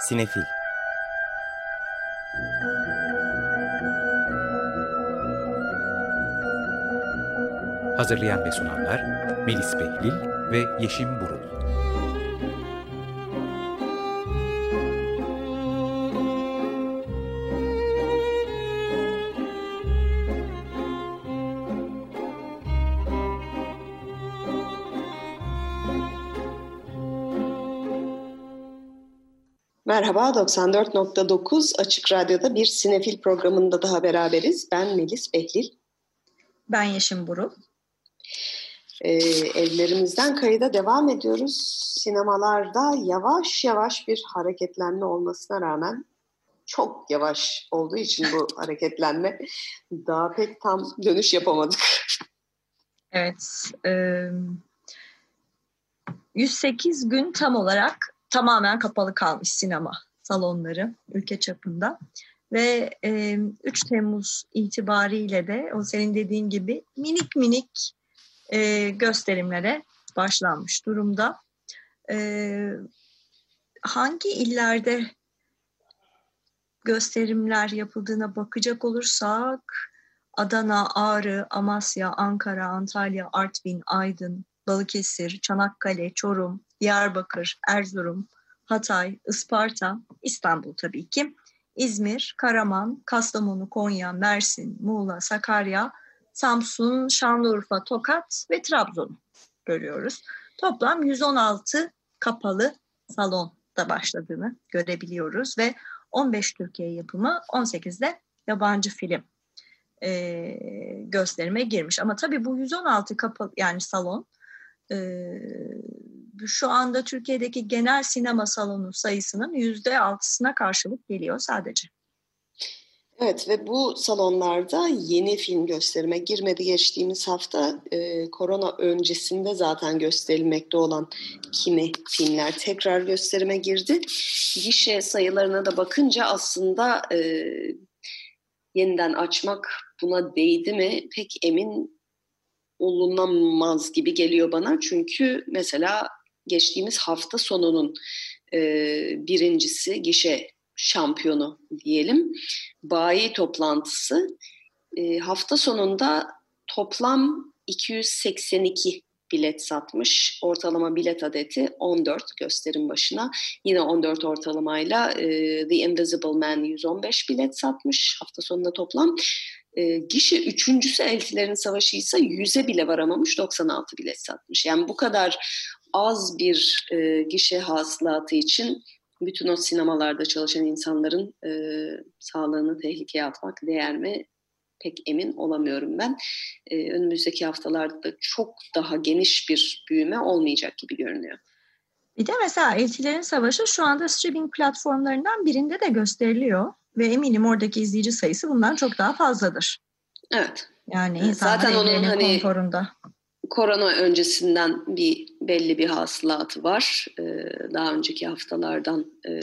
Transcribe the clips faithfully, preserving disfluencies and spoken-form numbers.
Sinefil. Hazırlayan ve sunanlar Melis Behlil ve Yeşim Burul. Merhaba, doksan dört nokta dokuz Açık Radyo'da bir Sinefil programında daha beraberiz. Ben Melis Behlil. Ben Yeşim Burul. Ee, evlerimizden kayıda devam ediyoruz. Sinemalarda yavaş yavaş bir hareketlenme olmasına rağmen çok yavaş olduğu için bu hareketlenme daha pek tam dönüş yapamadık. Evet. E, yüz sekiz gün tam olarak tamamen kapalı kalmış sinema salonları ülke çapında. Ve e, üç Temmuz itibariyle de o senin dediğin gibi minik minik e, gösterimlere başlanmış durumda. E, hangi illerde gösterimler yapıldığına bakacak olursak Adana, Ağrı, Amasya, Ankara, Antalya, Artvin, Aydın, Balıkesir, Çanakkale, Çorum, Diyarbakır, Erzurum, Hatay, Isparta, İstanbul tabii ki, İzmir, Karaman, Kastamonu, Konya, Mersin, Muğla, Sakarya, Samsun, Şanlıurfa, Tokat ve Trabzon'u görüyoruz. Toplam yüz on altı kapalı salonda başladığını görebiliyoruz ve on beş Türkiye yapımı, on sekiz de yabancı film e, gösterime girmiş. Ama tabii bu yüz on altı kapalı yani salon e, şu anda Türkiye'deki genel sinema salonu sayısının yüzde altısına karşılık geliyor sadece. Evet ve bu salonlarda yeni film gösterime girmedi. Geçtiğimiz hafta e, korona öncesinde zaten gösterilmekte olan kimi filmler tekrar gösterime girdi. Gişe sayılarına da bakınca aslında e, yeniden açmak buna değdi mi pek emin olunamaz gibi geliyor bana. Çünkü mesela geçtiğimiz hafta sonunun e, birincisi gişe şampiyonu diyelim. Bayi toplantısı e, hafta sonunda toplam iki yüz seksen iki bilet satmış. Ortalama bilet adeti on dört gösterim başına. Yine on dört ortalamayla e, The Invisible Man yüz on beş bilet satmış hafta sonunda toplam. E, gişe üçüncüsü Eltilerin Savaşı ise yüze bile varamamış, doksan altı bilet satmış. Yani bu kadar az bir e, gişe hasılatı için bütün o sinemalarda çalışan insanların e, sağlığını tehlikeye atmak değer mi? Pek emin olamıyorum ben. E, önümüzdeki haftalarda çok daha geniş bir büyüme olmayacak gibi görünüyor. Bir de mesela Eltilerin Savaşı şu anda streaming platformlarından birinde de gösteriliyor. Ve eminim oradaki izleyici sayısı bundan çok daha fazladır. Evet. Yani insanlar zaten onun hani konforunda. Korona öncesinden bir belli bir hasılatı var. Ee, daha önceki haftalardan e,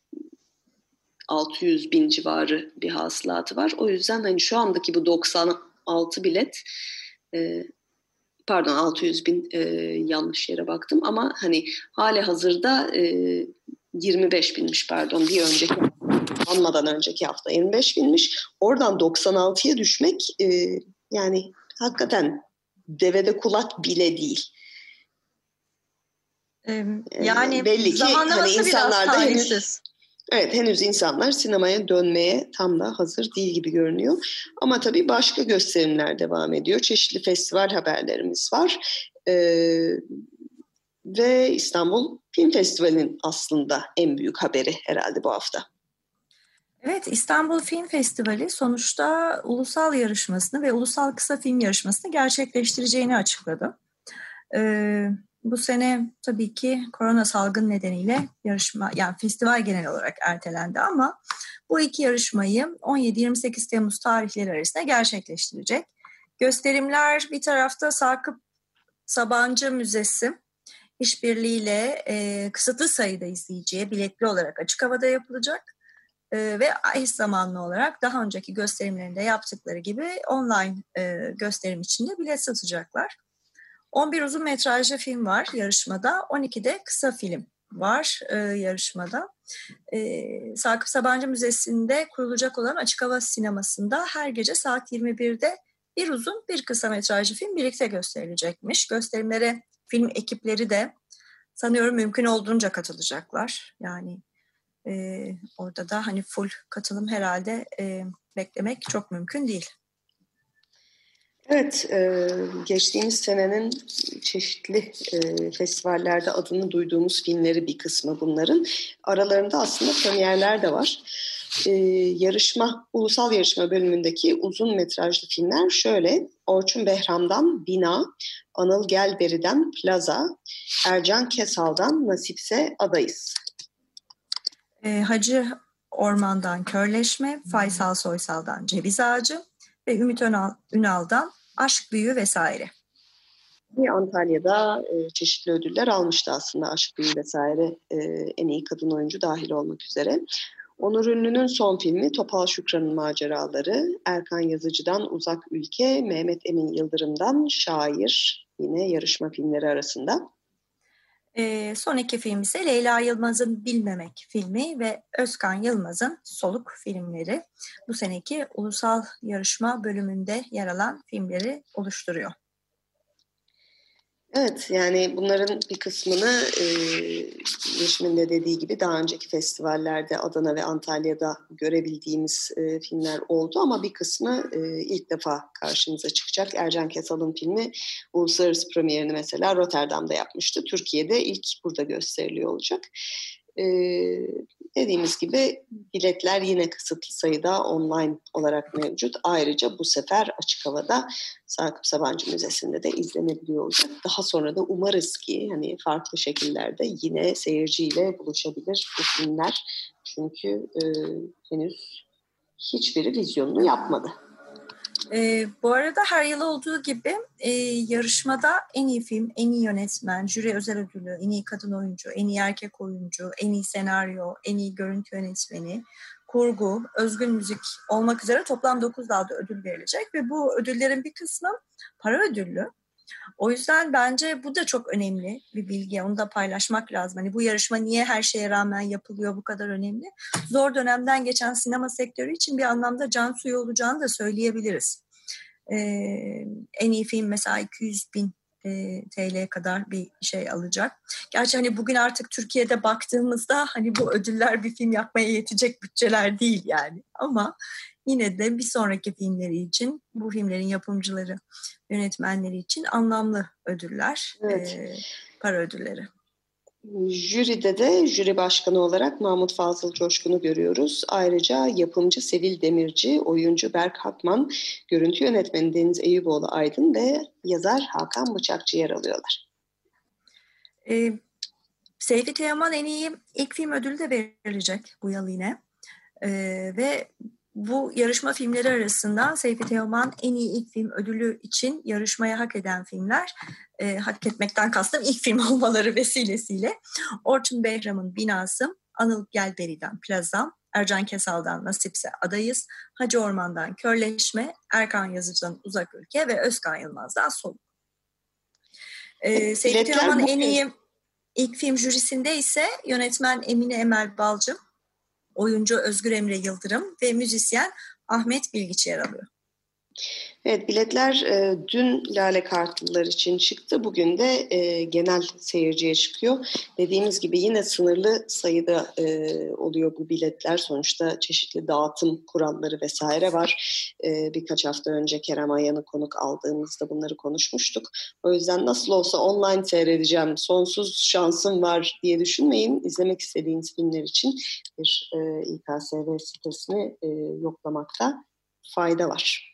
altı yüz bin civarı bir hasılatı var. O yüzden hani şu andaki bu doksan altı bilet e, pardon altı yüz bin e, yanlış yere baktım ama hani hali hazırda e, yirmi beş binmiş pardon bir önceki anmadan önceki hafta yirmi beş binmiş. Oradan doksan altıya düşmek e, yani hakikaten devede kulak bile değil. Ee, yani belli ki hani insanlar da henüz, evet henüz insanlar sinemaya dönmeye tam da hazır değil gibi görünüyor. Ama tabii başka gösterimler devam ediyor. Çeşitli festival haberlerimiz var. Ee, ve İstanbul Film Festivali'nin aslında en büyük haberi herhalde bu hafta. Evet, İstanbul Film Festivali sonuçta ulusal yarışmasını ve ulusal kısa film yarışmasını gerçekleştireceğini açıkladı. Ee, bu sene tabii ki korona salgın nedeniyle yarışma, yani festival genel olarak ertelendi ama bu iki yarışmayı on yedi yirmi sekiz Temmuz tarihleri arasında gerçekleştirecek. Gösterimler bir tarafta Sakıp Sabancı Müzesi işbirliğiyle e, kısıtlı sayıda izleyiciye biletli olarak açık havada yapılacak. Ee, ve eş zamanlı olarak daha önceki gösterimlerinde yaptıkları gibi online e, gösterim için de bilet satacaklar. on bir uzun metrajlı film var yarışmada, on iki de kısa film var e, yarışmada. E, Sakıp Sabancı Müzesi'nde kurulacak olan açık hava sinemasında her gece saat yirmi birde bir uzun bir kısa metrajlı film birlikte gösterilecekmiş. Gösterimlere film ekipleri de sanıyorum mümkün olduğunca katılacaklar. Yani e, orada da hani full katılım herhalde e, beklemek çok mümkün değil. Evet, e, geçtiğimiz senenin çeşitli e, festivallerde adını duyduğumuz filmleri bir kısmı bunların. Aralarında aslında premierler de var. E, yarışma, ulusal yarışma bölümündeki uzun metrajlı filmler şöyle: Orçun Behram'dan Bina, Anıl Gelberi'den Plaza, Ercan Kesal'dan Nasipse Adayız. E, Hacı Orman'dan Körleşme, Faysal Soysal'dan Ceviz Ağacı ve Ümit Önal, Ünal'dan Aşk Büyü vesaire. Antalya'da e, çeşitli ödüller almıştı aslında Aşk Büyü vesaire, e, en iyi kadın oyuncu dahil olmak üzere. Onur Ünlü'nün son filmi Topal Şükran'ın Maceraları, Erkan Yazıcı'dan Uzak Ülke, Mehmet Emin Yıldırım'dan Şair yine yarışma filmleri arasında. E, son iki film ise Leyla Yılmaz'ın Bilmemek filmi ve Özkan Yılmaz'ın Soluk filmleri. Bu seneki ulusal yarışma bölümünde yer alan filmleri oluşturuyor. Evet, yani bunların bir kısmını e, Yeşim'in de dediği gibi daha önceki festivallerde Adana ve Antalya'da görebildiğimiz e, filmler oldu ama bir kısmı e, ilk defa karşımıza çıkacak. Ercan Kesal'ın filmi uluslararası premierini mesela Rotterdam'da yapmıştı. Türkiye'de ilk burada gösteriliyor olacak. Ee, dediğimiz gibi biletler yine kısıtlı sayıda online olarak mevcut. Ayrıca bu sefer açık havada Sakıp Sabancı Müzesi'nde de izlenebiliyor olacak. Daha sonra da umarız ki hani farklı şekillerde yine seyirciyle buluşabilir bu filmler. Çünkü e, henüz hiçbiri vizyonunu yapmadı. E, bu arada her yıl olduğu gibi e, yarışmada en iyi film, en iyi yönetmen, jüri özel ödülü, en iyi kadın oyuncu, en iyi erkek oyuncu, en iyi senaryo, en iyi görüntü yönetmeni, kurgu, özgün müzik olmak üzere toplam dokuz dalda ödül verilecek ve bu ödüllerin bir kısmı para ödüllü. O yüzden bence bu da çok önemli bir bilgi. Onu da paylaşmak lazım. Hani bu yarışma niye her şeye rağmen yapılıyor, bu kadar önemli? Zor dönemden geçen sinema sektörü için bir anlamda can suyu olacağını da söyleyebiliriz. Ee, en iyi film mesela iki yüz bin e, T L'ye kadar bir şey alacak. Gerçi hani bugün artık Türkiye'de baktığımızda hani bu ödüller bir film yapmaya yetecek bütçeler değil yani. Ama yine de bir sonraki filmleri için, bu filmlerin yapımcıları, yönetmenleri için anlamlı ödüller, Evet. e, para ödülleri. Jüride de jüri başkanı olarak Mahmut Fazıl Coşkun'u görüyoruz. Ayrıca yapımcı Sevil Demirci, oyuncu Berk Hakman, görüntü yönetmeni Deniz Eyüboğlu Aydın ve yazar Hakan Bıçakçı yer alıyorlar. Ee, Seyfi Teoman en iyi ilk film ödülü de verilecek bu yıl yine. Ee, ve bu yarışma filmleri arasından Seyfi Teoman en iyi ilk film ödülü için yarışmaya hak eden filmler, e, hak etmekten kastım ilk film olmaları vesilesiyle Orçun Behram'ın Binası, Anıl Gelberi'den Plaza, Ercan Kesal'dan Nasipse Adayız, Hacı Orman'dan Körleşme, Erkan Yazıcı'dan Uzak Ülke ve Özkan Yılmaz'dan Soluk. Ee, Seyfi Teoman en iyi ilk film jürisinde ise yönetmen Emine Emel Balcı, oyuncu Özgür Emre Yıldırım ve müzisyen Ahmet Bilgiç yer alıyor. Evet, biletler e, dün Lale Kartlılar için çıktı. Bugün de e, genel seyirciye çıkıyor. Dediğimiz gibi yine sınırlı sayıda e, oluyor bu biletler. Sonuçta çeşitli dağıtım kuralları vesaire var. E, birkaç hafta önce Kerem Ayan'ı konuk aldığımızda bunları konuşmuştuk. O yüzden nasıl olsa online seyredeceğim, sonsuz şansım var diye düşünmeyin. İzlemek istediğiniz filmler için bir e, İ K S V sitesini e, yoklamakta fayda var.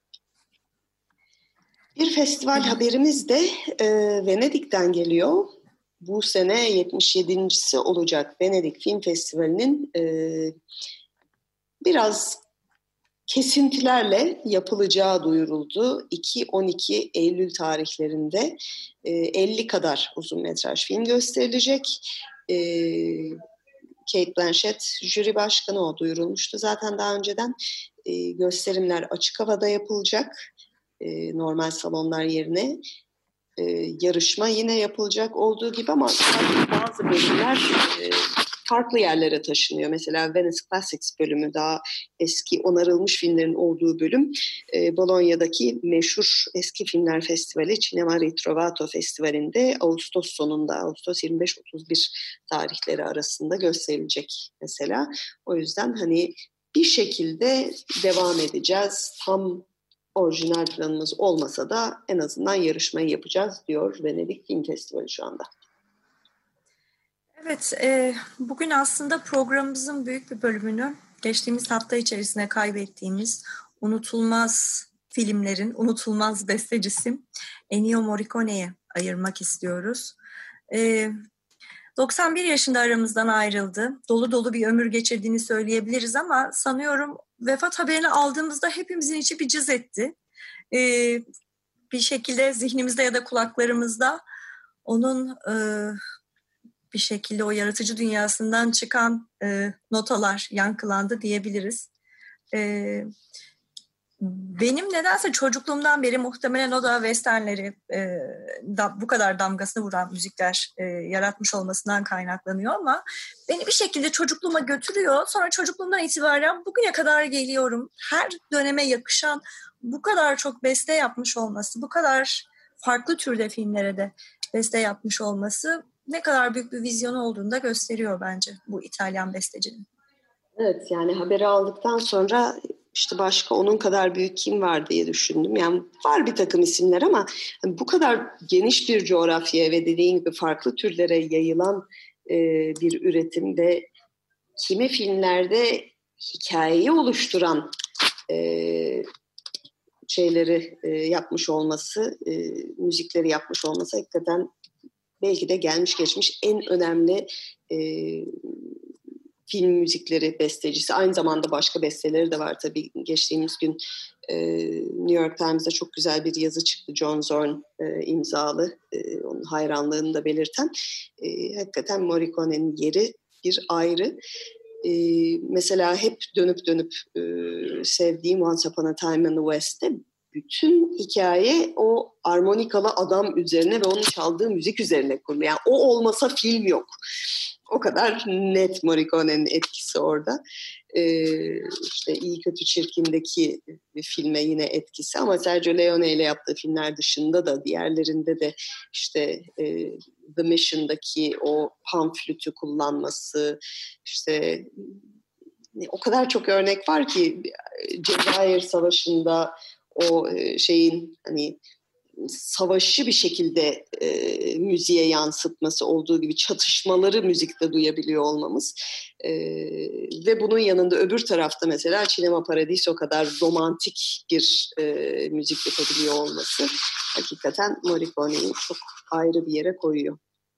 Bir festival haberimiz de e, Venedik'ten geliyor. Bu sene yetmiş yedincisi olacak Venedik Film Festivali'nin e, biraz kesintilerle yapılacağı duyuruldu. iki on iki Eylül tarihlerinde e, elli kadar uzun metraj film gösterilecek. E, Cate Blanchett jüri başkanı, o duyurulmuştu zaten daha önceden. E, gösterimler açık havada yapılacak. Normal salonlar yerine e, yarışma yine yapılacak olduğu gibi ama bazı bölümler e, farklı yerlere taşınıyor. Mesela Venice Classics bölümü, daha eski onarılmış filmlerin olduğu bölüm, e, Bologna'daki meşhur Eski Filmler Festivali, Cinema Ritrovato Festivali'nde Ağustos sonunda, Ağustos yirmi beş otuz bir tarihleri arasında gösterilecek mesela. O yüzden hani bir şekilde devam edeceğiz. Tam orijinal planımız olmasa da en azından yarışmayı yapacağız diyor Venedik Film Festivali şu anda. Evet, e, bugün aslında programımızın büyük bir bölümünü geçtiğimiz hafta içerisinde kaybettiğimiz unutulmaz filmlerin unutulmaz bestecisi Ennio Morricone'ye ayırmak istiyoruz. E, doksan bir yaşında aramızdan ayrıldı. Dolu dolu bir ömür geçirdiğini söyleyebiliriz ama sanıyorum vefat haberini aldığımızda hepimizin içi bir cız etti. E, bir şekilde zihnimizde ya da kulaklarımızda onun... E, bir şekilde o yaratıcı dünyasından çıkan e, notalar yankılandı diyebiliriz. E, benim nedense çocukluğumdan beri muhtemelen o da westernleri e, da, bu kadar damgasını vuran müzikler e, yaratmış olmasından kaynaklanıyor ama beni bir şekilde çocukluğuma götürüyor. Sonra çocukluğumdan itibaren bugüne kadar geliyorum. Her döneme yakışan bu kadar çok beste yapmış olması, bu kadar farklı türde filmlere de beste yapmış olması ne kadar büyük bir vizyonu olduğunu da gösteriyor bence bu İtalyan bestecinin. Evet, yani haberi aldıktan sonra işte başka onun kadar büyük kim var diye düşündüm. Yani var bir takım isimler ama bu kadar geniş bir coğrafyaya ve dediğin gibi farklı türlere yayılan e, bir üretim ve kimi filmlerde hikayeyi oluşturan e, şeyleri e, yapmış olması, e, müzikleri yapmış olması hakikaten belki de gelmiş geçmiş en önemli e, film müzikleri bestecisi. Aynı zamanda başka besteleri de var tabii. Geçtiğimiz gün e, New York Times'da çok güzel bir yazı çıktı. John Zorn e, imzalı. E, onun hayranlığını da belirten. E, hakikaten Morricone'nin yeri bir ayrı. E, mesela hep dönüp dönüp e, sevdiğim Once Upon a Time in the West'te bütün hikaye o armonikalı adam üzerine ve onun çaldığı müzik üzerine kurulu. Yani o olmasa film yok. O kadar net Morricone'nin etkisi orada. Ee, işte İyi Kötü Çirkin'deki bir filme yine etkisi ama Sergio Leone ile yaptığı filmler dışında da diğerlerinde de işte e, The Mission'daki o pan flütü kullanması, işte o kadar çok örnek var ki Cezayir Savaşı'nda o şeyin hani savaşı bir şekilde e, müziğe yansıtması olduğu gibi çatışmaları müzikte duyabiliyor olmamız e, ve bunun yanında öbür tarafta mesela Cinema Paradiso kadar romantik bir e, müzik yapabiliyor olması hakikaten Morricone'yi çok ayrı bir yere koyuyor.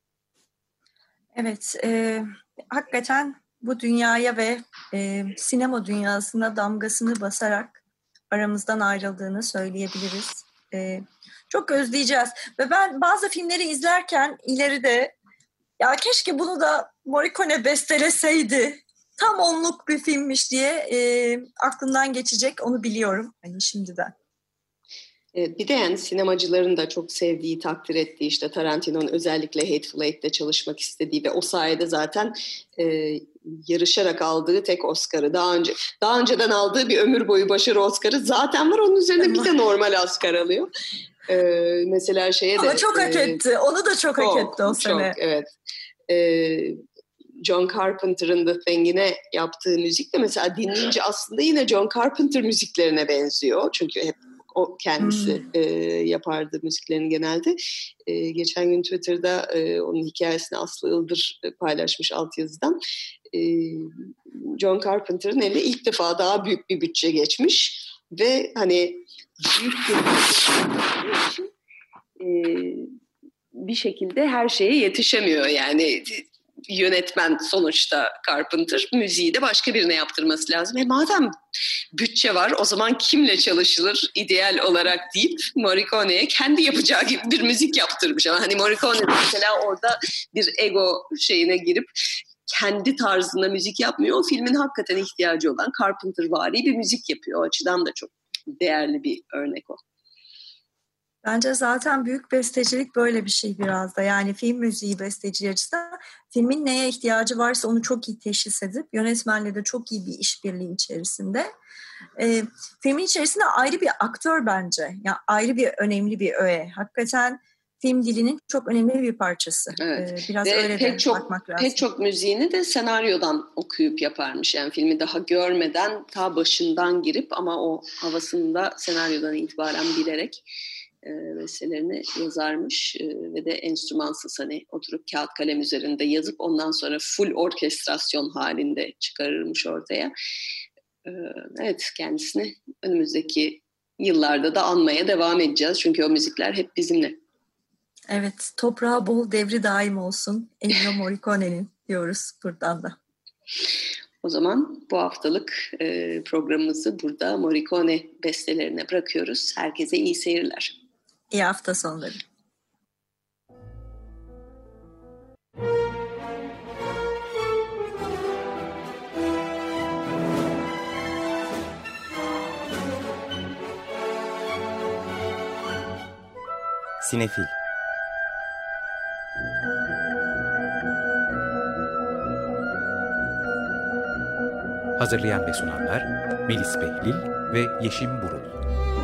Evet, e, hakikaten bu dünyaya ve e, sinema dünyasına damgasını basarak aramızdan ayrıldığını söyleyebiliriz. E, çok özleyeceğiz. Ve ben bazı filmleri izlerken ileride ya keşke bunu da Morricone besteleseydi, tam onluk bir filmmiş diye e, aklımdan geçecek, onu biliyorum hani şimdiden. Bir de yani sinemacıların da çok sevdiği, takdir ettiği, işte Tarantino'nun özellikle Hateful Eight'te çalışmak istediği ve o sayede zaten e, yarışarak aldığı tek Oscar'ı, daha önce daha önceden aldığı bir ömür boyu başarı Oscar'ı zaten var. Onun üzerine bir de normal Oscar alıyor. E, mesela şeye Ama de... çok hak etti. E, Onu da çok, çok hak etti o çok, sene. Çok, evet. E, John Carpenter'ın The Thing'ine yaptığı müzik de mesela dinleyince aslında yine John Carpenter müziklerine benziyor. Çünkü hep o kendisi hmm. e, yapardı müziklerini genelde. E, geçen gün Twitter'da e, onun hikayesini Aslı Ildır e, paylaşmış altyazıdan. E, John Carpenter'ın eline ilk defa daha büyük bir bütçe geçmiş ve hani büyük bir bütçe için e, bir şekilde her şeye yetişemiyor yani. Yönetmen sonuçta Carpenter, müziği de başka birine yaptırması lazım. E madem bütçe var o zaman kimle çalışılır ideal olarak deyip Morricone'ye kendi yapacağı gibi bir müzik yaptırmış. Ama hani Morricone mesela orada bir ego şeyine girip kendi tarzında müzik yapmıyor. O filmin hakikaten ihtiyacı olan Carpenter-vari bir müzik yapıyor. O açıdan da çok değerli bir örnek o. Bence zaten büyük bestecilik böyle bir şey biraz da. Yani film müziği bestecileri açısından filmin neye ihtiyacı varsa onu çok iyi teşhis edip yönetmenle de çok iyi bir işbirliği içerisinde. E, filmin içerisinde ayrı bir aktör bence. Yani ayrı bir önemli bir öğe. Hakikaten film dilinin çok önemli bir parçası. Evet. E, biraz Ve öyle pek de çok, bakmak lazım. Pek çok müziğini de senaryodan okuyup yaparmış. Yani filmi daha görmeden ta başından girip ama o havasını da senaryodan itibaren bilerek E, bestelerini yazarmış e, ve de enstrümansız hani oturup kağıt kalem üzerinde yazıp ondan sonra full orkestrasyon halinde çıkarırmış ortaya. E, evet, kendisini önümüzdeki yıllarda da anmaya devam edeceğiz çünkü o müzikler hep bizimle. Evet, toprağı bol, devri daim olsun Ennio Morricone'nin diyoruz buradan da. O zaman bu haftalık e, programımızı burada Morricone bestelerine bırakıyoruz. Herkese iyi seyirler. İyi hafta sonları. Sinefil. Hazırlayan ve sunanlar Melis Behlil ve Yeşim Burul.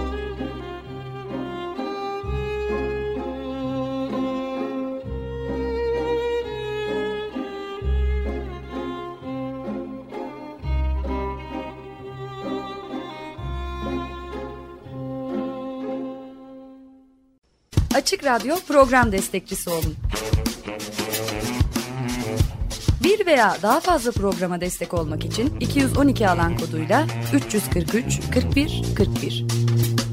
Açık Radyo program destekçisi olun. Bir veya daha fazla programa destek olmak için iki yüz on iki alan koduyla üç yüz kırk üç kırk bir kırk bir.